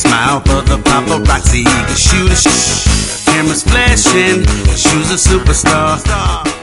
smile for the paparazzi. He can shoot a cameras flashing, shoes a superstar.